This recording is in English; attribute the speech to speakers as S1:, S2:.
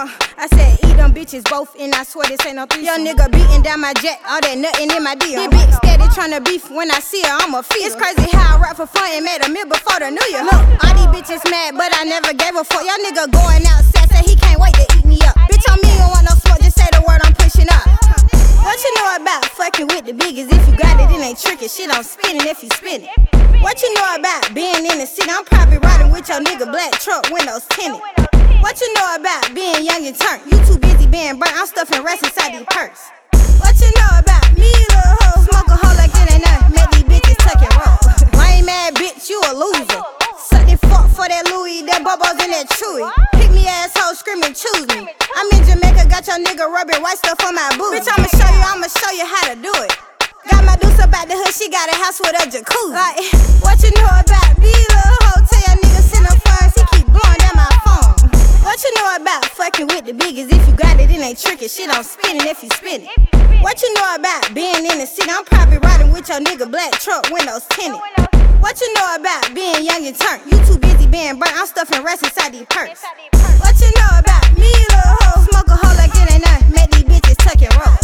S1: I said eat them bitches both, and I swear this ain't no threesome. Young nigga beating down my jet, all that nuttin' in my DM. This bitch steady tryna beef, when I see her, I'ma feed her. It's crazy how I rap for fun and made a meal before the new year. Look, all these bitches mad, but I never gave a fuck. Y'all nigga going outside, say he can't wait to eat me up. Bitch, on me, you don't want no smoke, just say the word, I'm pushing up. What you know about fucking with the biggest? If you got it, it ain't tricky. Shit, I'm spinning if you spin it. What you know about being in the city? I'm probably riding with your nigga black truck, windows tinted. What you know about being young and turned? You too busy being burnt, I'm stuffing rest inside these purse. What you know about me, little hoe? Smoke a hoe like it ain't nothing, make these bitches tuck and roll. Lame mad bitch, you a loser. Suck that fuck for that Louis, that Bubbles and that Chewy. Pick me asshole, screaming, choose me. I'm in Jamaica, got your nigga rubbing white stuff on my booty. Bitch, I'ma show you how to do it. Got my deuce up out the hood, she got a house with a jacuzzi. Like, what you know about me, little hoe? Tell your nigga send them funds, he keep blowing down my phone. What you know about fucking with the biggest? If you got it, it ain't tricky. Shit, I'm spinning if you spin it. What you know about being in the city? I'm probably riding with your nigga black truck, windows tinted. What you know about being young and turned? You too busy being burnt, I'm stuffing rest inside these purse. What you know about me, little hoe? Smoke a hoe like it ain't nothing, make these bitches tuck and roll.